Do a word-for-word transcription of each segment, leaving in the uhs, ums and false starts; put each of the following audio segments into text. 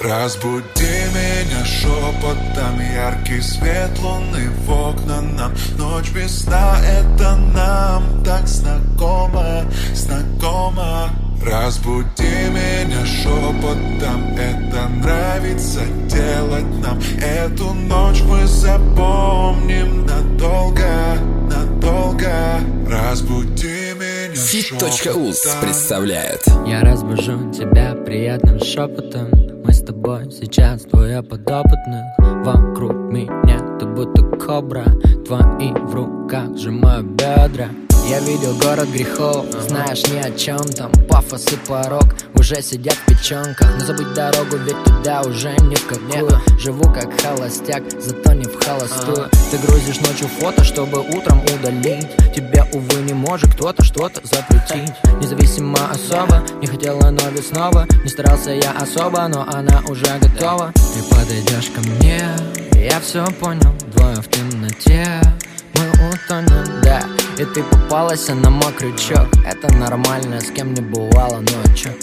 Разбуди меня шепотом, яркий свет луны в окна нам. Ночь без сна, это нам так знакомо, знакомо. Разбуди меня шепотом, это нравится делать нам. Эту ночь мы запомним надолго, надолго. Разбуди меня Фит.уз представляет. Я разбужу тебя приятным шепотом. Мы с тобой сейчас двое подопытных. Вокруг меня ты будто кобра. Твои в руках сжимаю бедра. Я видел город грехов, знаешь ни о чем там. Пафос и порог уже сидят в печенках. Но забыть дорогу, ведь туда уже ни в какую. Живу как холостяк, зато не в холостую. Ты грузишь ночью фото, чтобы утром удалить. Тебе, увы, не может кто-то что-то запретить. Независимо особо, не хотела, но ведь снова. Не старался я особо, но она уже готова. Ты подойдешь ко мне, я все понял. Двое в темноте, мы утонем, да. И ты попалась на мой крючок. Это нормально, с кем не бывало, ну а чё?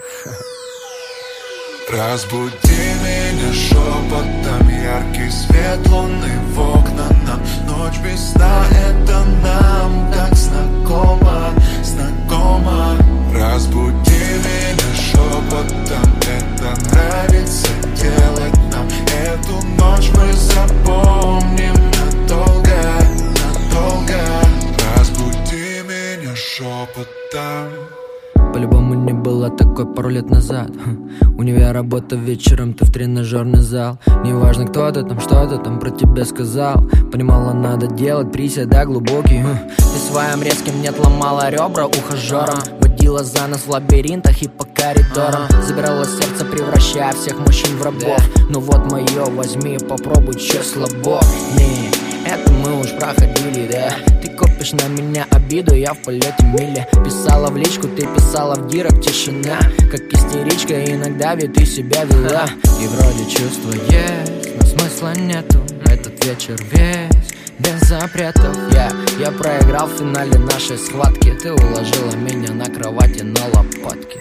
Разбуди меня шепотом, яркий свет луны в окна нам. Ночь без сна, это нам так знакомо, знакомо. Разбуди меня шепотом, это нравится делать нам. Эту ночь мы запомним надолго, надолго. Разбуди меня шепотом. По-любому не было такой пару лет назад. Универ, работа вечером, ты в тренажерный зал. Неважно, кто ты там, что ты там про тебя сказал. Понимала, надо делать приседа глубокие. Ты своим резким не отломала ребра ухажерам. Водила за нас в лабиринтах и по коридорам. Забирала сердце, превращая всех мужчин в рабов. Ну вот мое, возьми, попробуй, чё слабо. Не, это мы уж проходили, да. Ты копишь на меня обиду, я в полете мили. Писала в личку, ты писала в директ, тишина. Как истеричка, иногда ведь ты себя вела. И вроде чувства есть, но смысла нету. Этот вечер весь без запретов. Я, я проиграл в финале нашей схватки. Ты уложила меня на кровати на лопатки.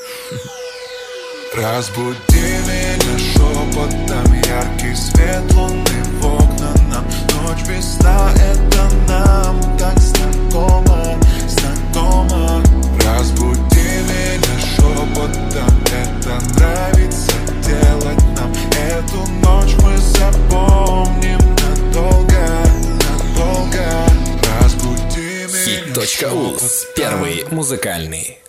Разбуди меня шепотом, яркий свет луны в окна нам. Ночь без сна, это нам так знакомо, знакомо. Разбуди меня шепотом, это нравится делать нам. Эту ночь мы запомним надолго, надолго. Разбуди меня Фит.уз. Первый музыкальный.